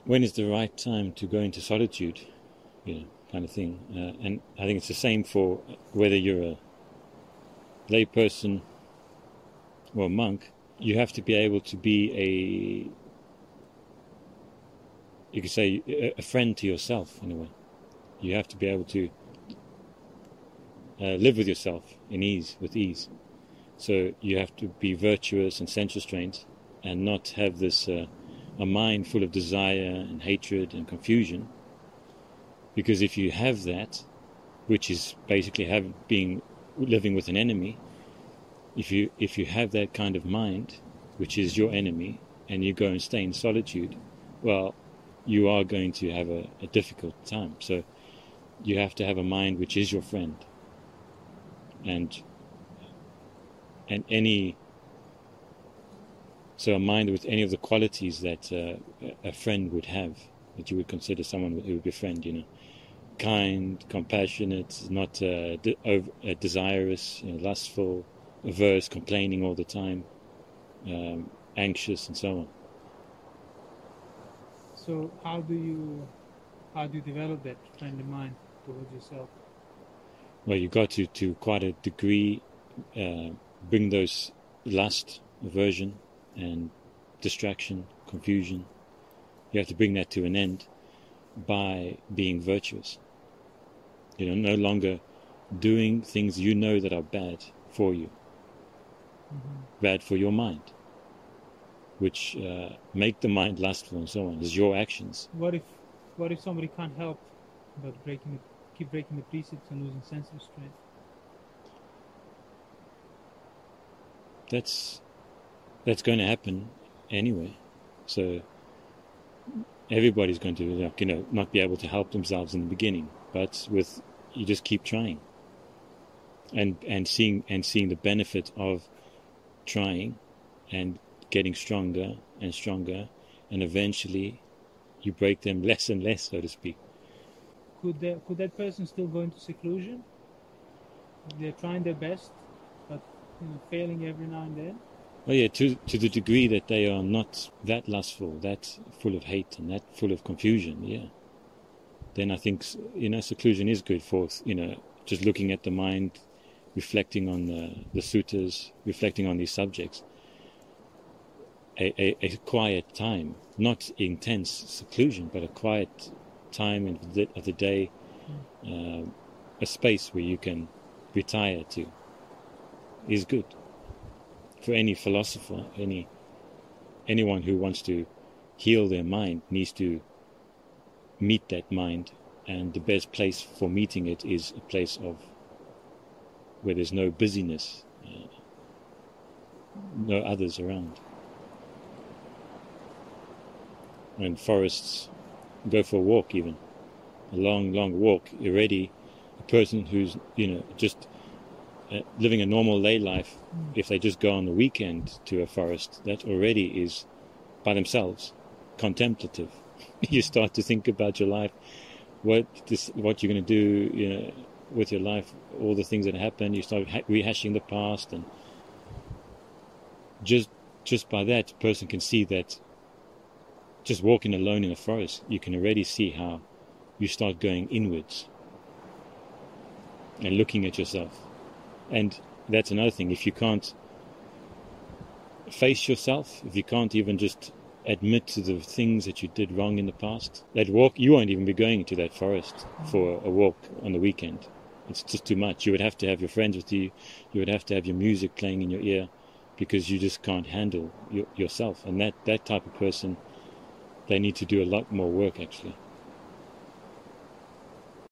when is the right time to go into solitude, kind of thing. And I think it's the same for whether you're a lay person or a monk. You have to be able to be you could say, a friend to yourself in a way. You have to be able to live with yourself with ease. So you have to be virtuous and sense-restrained and not have this a mind full of desire and hatred and confusion. Because if you have that, which is basically living with an enemy, if you have that kind of mind, which is your enemy, and you go and stay in solitude, well, you are going to have a difficult time. So you have to have a mind which is your friend, and a mind with any of the qualities that a friend would have, that you would consider someone who would be a friend, kind, compassionate, not desirous, lustful, averse, complaining all the time, anxious, and so on. So how do you develop that friendly mind towards yourself? Well, you got to quite a degree bring those lust, aversion, and distraction, confusion. You have to bring that to an end by being virtuous. No longer doing things that are bad for you, bad for your mind, which make the mind lustful and so on. It's your actions. What if somebody can't help but keep breaking the precepts and losing sense of restraint? That's going to happen anyway. So everybody's going to not be able to help themselves in the beginning, but you just keep trying and seeing the benefit of trying and getting stronger and stronger, and eventually you break them less and less, so to speak. Could that person still go into seclusion? They're trying their best, but failing every now and then? Well, yeah, to the degree that they are not that lustful, that full of hate, and that full of confusion, yeah. Then I think seclusion is good for just looking at the mind, reflecting on the suttas, reflecting on these subjects. A quiet time, not intense seclusion, but a quiet time of the day, a space where you can retire to, is good. For any philosopher, anyone who wants to heal their mind needs to meet that mind, and the best place for meeting it is a place where there's no busyness, no others around. And forests, go for a walk even, a long, long walk. Already, a person who's just living a normal lay life, if they just go on the weekend to a forest, that already is by themselves contemplative. You start to think about your life, what you're going to do with your life, all the things that happen. You start rehashing the past, and just by that, a person can see that just walking alone in a forest, you can already see how you start going inwards and looking at yourself. And that's another thing. If you can't face yourself, if you can't even just admit to the things that you did wrong in the past, that walk, you won't even be going to that forest for a walk on the weekend. It's just too much. You would have to have your friends with you. You would have to have your music playing in your ear, because you just can't handle yourself. And that type of person, they need to do a lot more work, actually.